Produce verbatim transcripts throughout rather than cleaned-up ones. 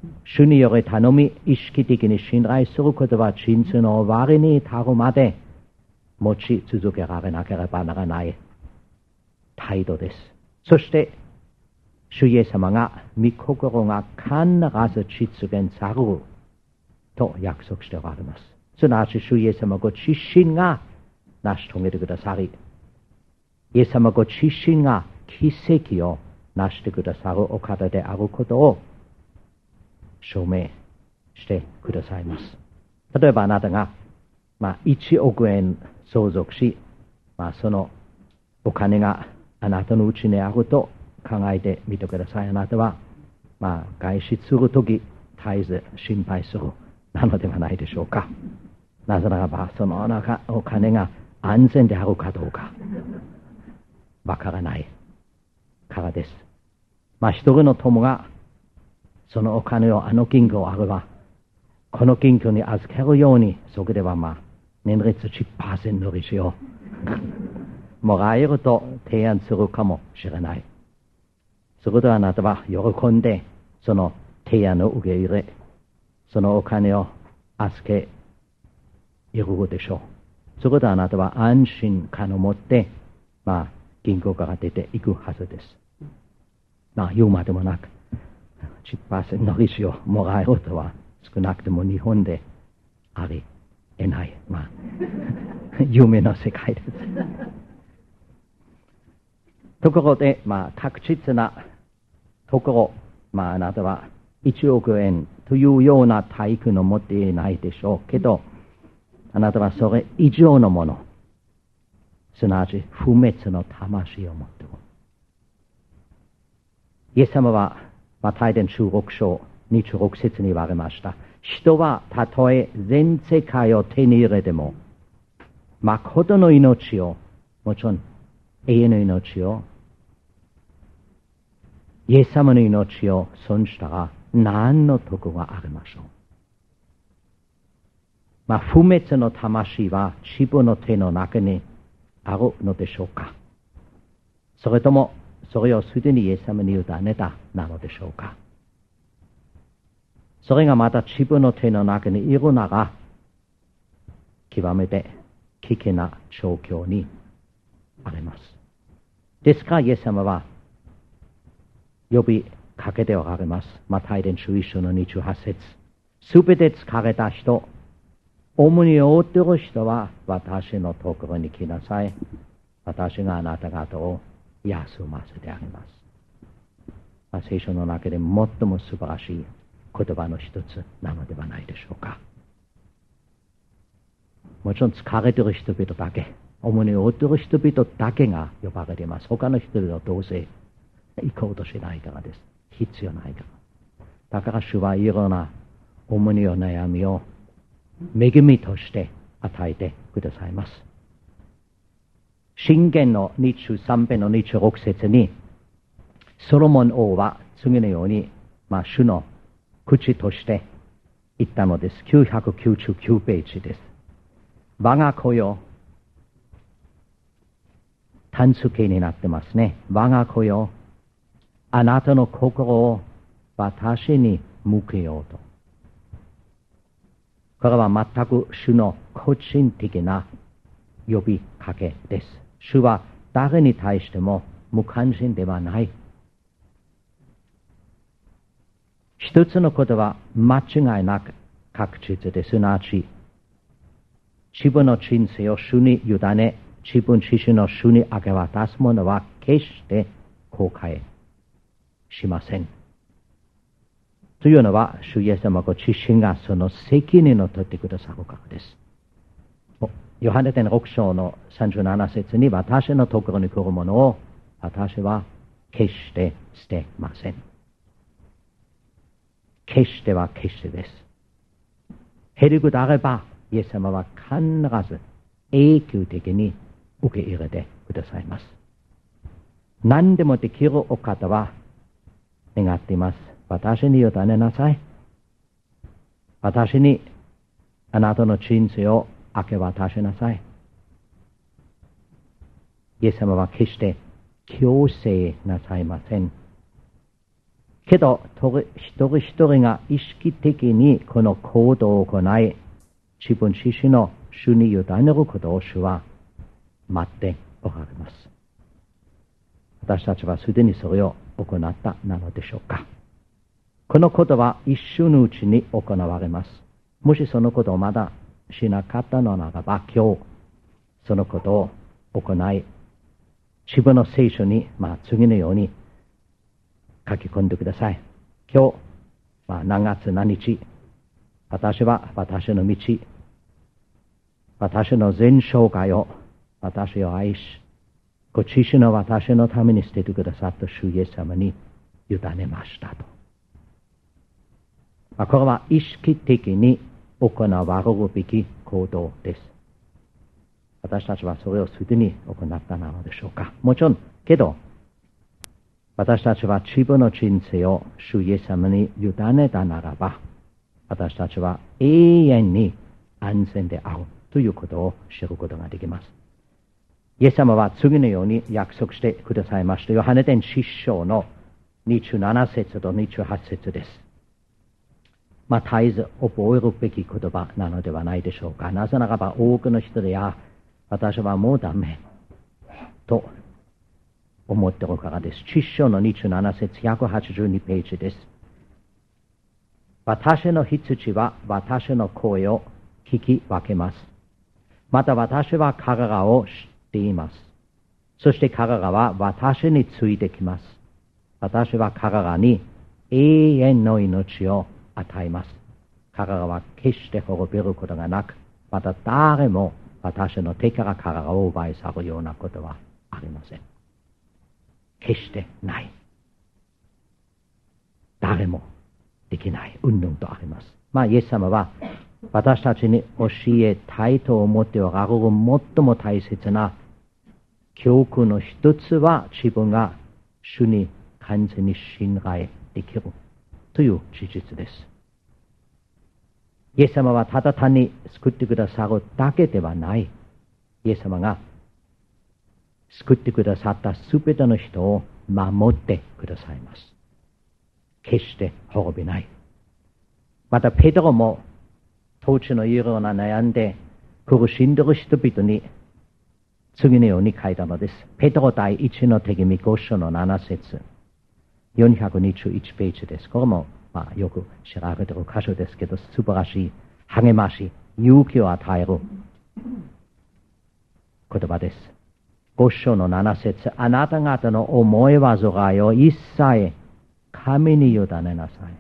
主により頼み、意識的に信頼することは人生の終わりに至るまで持ち続けられなければならない態度です。そして、主イエス様が、御心が必ず実現されると約束しておられます。すなわち、主イエス様ご自身が成し遂げてくださり、イエス様ご自身が奇跡を成してくださるお方であることを証明してくださいます。例えばあなたが、まあ、いちおくえん相続し、まあ、そのお金があなたのうちにあると考えてみてください。あなたは、まあ、外出するとき、絶えず心配するなのではないでしょうか。なぜならば、そのお金が安全であるかどうか、わからないからです。まあ、一人の友が、そのお金をあの銀行あれば、この銀行に預けるように、そこではまあ、年率 じゅっパーセント の利子をもらえると提案するかもしれない。そこであなたは喜んで、その提案を受け入れ、そのお金を預け入れるでしょう。そこであなたは安心感を持って、まあ、銀行から出ていくはずです。まあ、言うまでもなく、じゅっパーセント の利子をもらえるとは、少なくとも日本であり得ない。まあ、夢の世界です。ところで、まあ、確実なところ、まあ、あなたはいちおくえんというような体育を持っていないでしょうけど、あなたはそれ以上のもの、すなわち不滅の魂を持っている。イエス様は、マタイ伝じゅうろく章にじゅうろく節に言われました。人はたとえ全世界を手に入れても、誠の命を、もちろん永遠の命を、イエス様の命を損したら何の得がありましょう。まあ、不滅の魂は自分の手の中にあるのでしょうか。それとも、それをすでにイエス様に委ねたなのでしょうか。それがまた自分の手の中にいるなら、極めて危険な状況にあります。ですからイエス様は呼びかけておられます。マタイ伝じゅういち章のにじゅうはち節。すべて疲れた人、重荷を負っている人は私のところに来なさい。私があなた方を休ませてあげます。まあ、聖書の中で最も素晴らしい言葉の一つなのではないでしょうか。もちろん疲れている人々だけ、重荷を負っている人々だけが呼ばれています。他の人々はどうせ行こうとしないからです。必要ないから。だから主はいろんな重荷や悩みを恵みとして与えてくださいます。箴言のにじゅうさん編のにじゅうろく節に、ソロモン王は次のように、まあ、主の口として言ったのです。きゅうひゃくきゅうじゅうきゅうページです。我が子よ、単数形になってますね。我が子よ、あなたの心を私に向けようと。これは全く主の個人的な呼びかけです。主は誰に対しても無関心ではない。一つのことは間違いなく確実です。すなわち、自分の人生を主に委ね、自分自身の主に明け渡す者は決して後悔しません。というのは、主イエス様ご自身がその責任を取ってくださるからです。ヨハネ伝ろく章のさんじゅうなな節に、私のところに来る者を私は決して捨てません。決しては決してです。へりくであれば、イエス様は必ず永久的に受け入れてくださいます。何でもできるお方は願っています。私に委ねなさい。私にあなたの人生を明け渡しなさい。イエス様は決して強制なさいません。 けど、一人一人が意識的にこの行動を行い、自分自身の主に委ねることを主は待っておられます。私たちはすでにそれを行ったなのでしょうか。このことは一瞬のうちに行われます。もしそのことをまだしなかったのならば、今日そのことを行い、自分の聖書に、まあ、次のように書き込んでください。今日、まあ、何月何日、私は私の道、私の全生涯を私を愛し、ご自身の私のために捨ててくださった主イエス様に委ねましたと。まあ、これは意識的に行われるべき行動です。私たちはそれをすでに行ったなのでしょうか。もちろん、けど、私たちは自分の人生を主イエス様に委ねたならば、私たちは永遠に安全であるということを知ることができます。イエス様は次のように約束してくださいました。ヨハネ伝しっ章のにじゅうなな節とにじゅうはち節です。まあ、絶えず覚えるべき言葉なのではないでしょうか。なぜならば多くの人で、や、私はもうダメと思っているからです。しっ章のにじゅうなな節、ひゃくはちじゅうにページです。私の羊は私の声を聞き分けます。また私は彼らを知っています。そして彼らは私についてきます。私は彼らに永遠の命を与えます。彼らは決して滅びることがなく、また誰も私の手から彼らを奪い去るようなことはありません。決してない。誰もできない。うんぬんとあります。まあ、イエス様は私たちに教えたいと思っておられる最も大切な教訓の一つは、自分が主に完全に信頼できるという事実です。イエス様はただ単に救ってくださるだけではない。イエス様が救ってくださったすべての人を守ってくださいます。決して滅びない。またペテロも当地のいろんな悩んで苦しんでいる人々に次のように書いたのです。ペテロ第一の手紙ご章のなな節、よんひゃくにじゅういちページです。これも、まあ、よく知られている箇所ですけど、素晴らしい励まし、勇気を与える言葉です。ご章のなな節、あなた方の思い煩いを一切神に委ねなさい。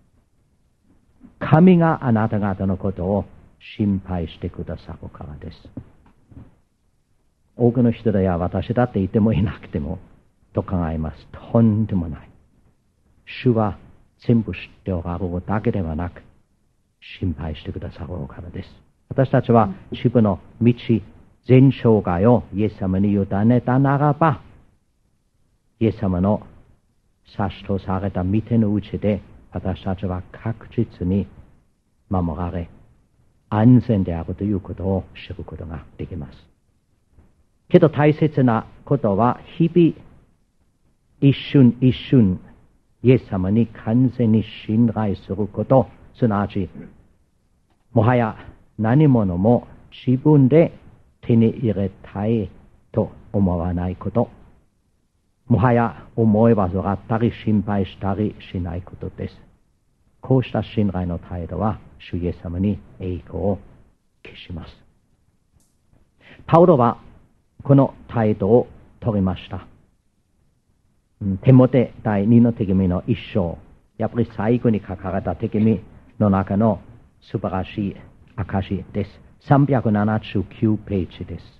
神があなた方のことを心配してくださるからです。多くの人では私だっていてもいなくてもと考えます。とんでもない。主は全部知っておられるだけではなく、心配してくださるからです。私たちは自分の道、全生涯をイエス様に委ねたならば、イエス様の差し通された御手のうちで、私たちは確実に守られ、安全であるということを知ることができます。けど大切なことは、日々、一瞬一瞬、イエス様に完全に信頼すること、すなわち、もはや何者も自分で手に入れたいと思わないこと、もはや思い煩ったり心配したりしないことです。こうした信頼の態度は、主イエス様に栄光を期します。パウロはこの態度を取りました。テモテ第二の手紙の一章、やっぱり最後に書かれた手紙の中の素晴らしい証です。さんびゃくななじゅうきゅうページです。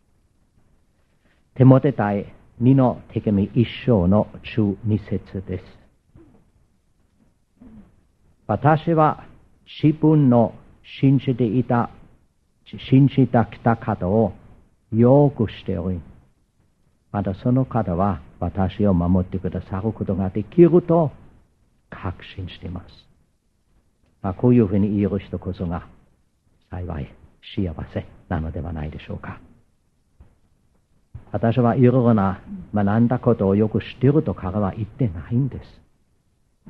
テモテ第二の手紙一章のじゅうに節です。私は自分の信じていた、信じてきた方をよくしており、またその方は私を守ってくださることができると確信しています。まあ、こういうふうに言える人こそが幸い幸せなのではないでしょうか。私はいろいろな学んだことをよく知っていると彼は言ってないんです。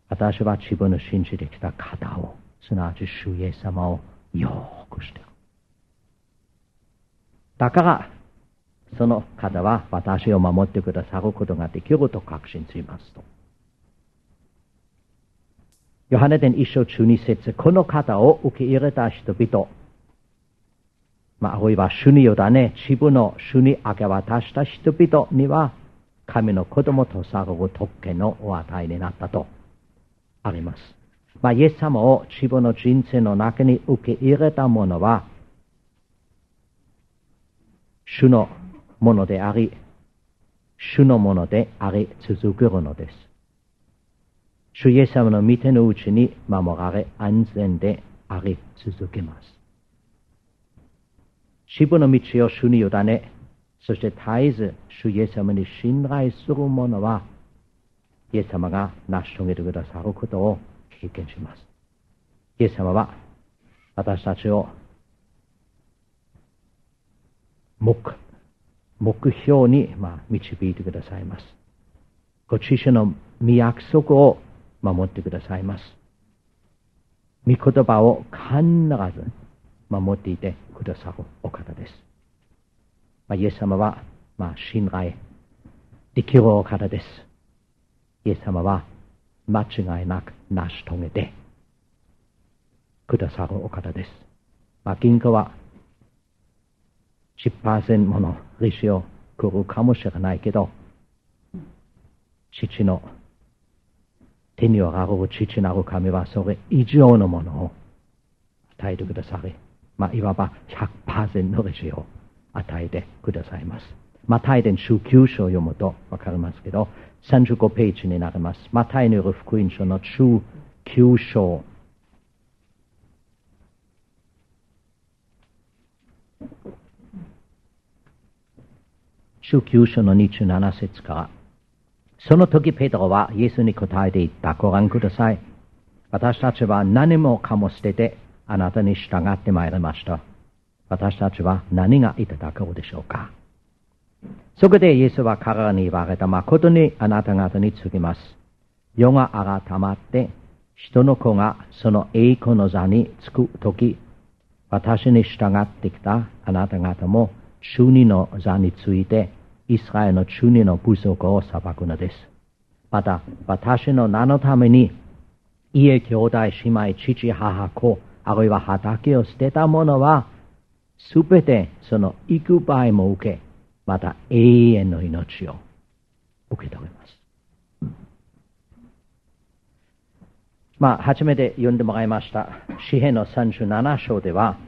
私は自分の信じてきた方を、すなわち主イエス様をよくしている。だから、その方は私を守ってくださることができると確信しますと。ヨハネ伝一章じゅうに節、この方を受け入れた人々、まあ、あるいは主に委ね、自分の主に明け渡した人々には、神の子供とされる特権のお与えになったとあります。まあ、イエス様を自分の人生の中に受け入れた者は、主のものであり、主のものであり続けるのです。主イエス様の御手のうちに守られ安全であり続けます。自分の道を主に委ね、そして絶えず主イエス様に信頼する者は、イエス様が成し遂げてくださることを経験します。イエス様は私たちを目、目標に、まあ、導いてくださいます。ご自身の御約束を守ってくださいます。御言葉を必ず守っていてくださるお方です。まあ、イエス様は、まあ、信頼できるお方です。イエス様は間違いなく成し遂げてくださるお方です。まあ、銀行は じゅっパーセント もの利子を来るかもしれないけど、父の手におられる父なる神はそれ以上のものを与えてくださり、まあ、いわば ひゃくパーセント の利子を与えてくださいます。マタイ伝じゅうきゅう章を読むとわかりますけど、さんじゅうごページになります。マタイによる福音書のじゅうきゅう章。じゅうきゅう章のにじゅうなな節から。その時ペテロはイエスに答えて言った。ご覧ください。私たちは何もかも捨ててあなたに従ってまいりました。私たちは何がいただけるでしょうか。そこでイエスは彼らに言われた。誠にあなた方に告げます。世が改まって人の子がその栄光の座につくとき、私に従ってきたあなた方も中二の座についてイスラエルの中二の部族を裁くのです。また私の名のために家、兄弟、姉妹、父、母、子、あるいは畑を捨てた者はすべてその幾倍も受け、また永遠の命を受け取ります。まあ、初めて読んでもらいました。詩編のさんじゅうなな章では、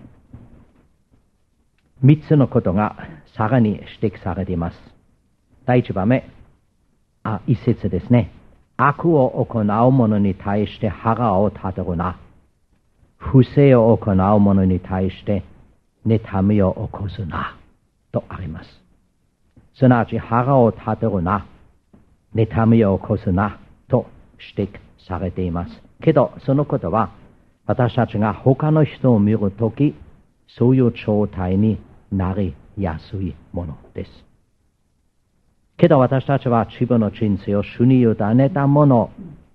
三つのことがさらに指摘されています。第一番目、あ、一節ですね。悪を行う者に対して腹を立てるな。不正を行う者に対して妬みを起こすな。とあります。すなわち腹を立てるな。妬みを起こすな。と指摘されています。けど、そのことは、私たちが他の人を見るとき、そういう状態になりやすいものです。けど私たちは自分の人生を主に委ねたもの、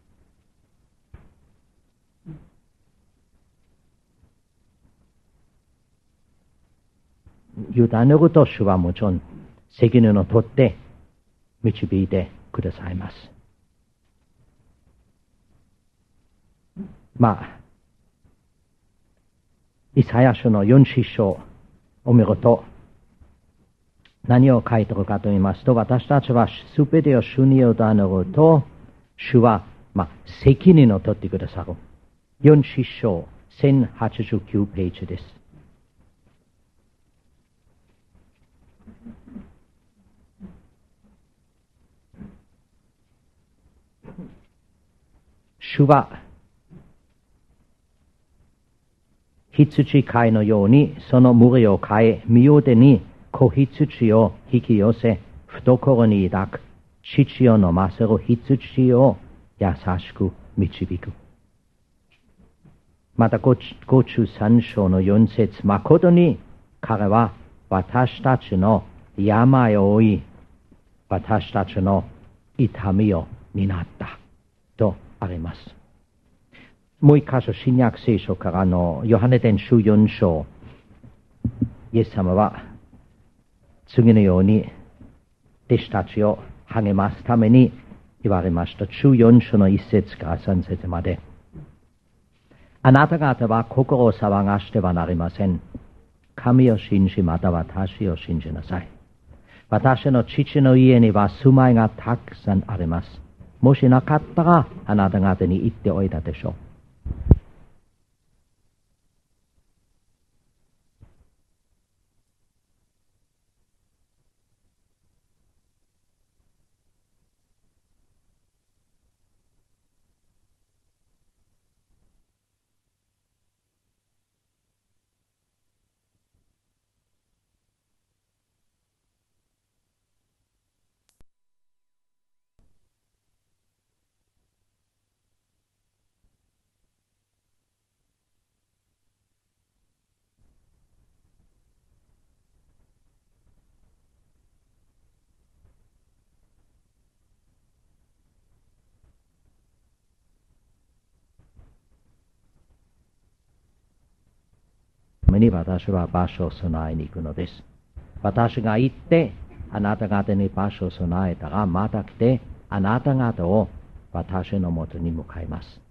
委ねると主はもちろん責任を取って導いてくださいます。まあ、イサヤ書のよん章を見ると、何を書いているかと言いますと、私たちはすべてを主に委ねると、主は、まあ、責任を取ってくださる。よん章、せんはちじゅうきゅうページです。主は、羊飼いのようにその群れを飼い、身腕に子羊を引き寄せ、懐に抱く。乳を飲ませる羊を優しく導く。また、ごじゅうさん章のよん節、誠に彼は私たちの病を負い、私たちの痛みを担った。とあります。もう一箇所、新約聖書からのヨハネ伝じゅうよん章、イエス様は次のように弟子たちを励ますために言われました。じゅうよん章の一節から三節まで。あなた方は心を騒がしてはなりません。神を信じ、また私を信じなさい。私の父の家には住まいがたくさんあります。もしなかったら、あなた方に言っておいたでしょう。に私は場所を備えに行くのです。私が行って、あなた方に場所を備えたら、また来て、あなた方を私のもとに迎えます。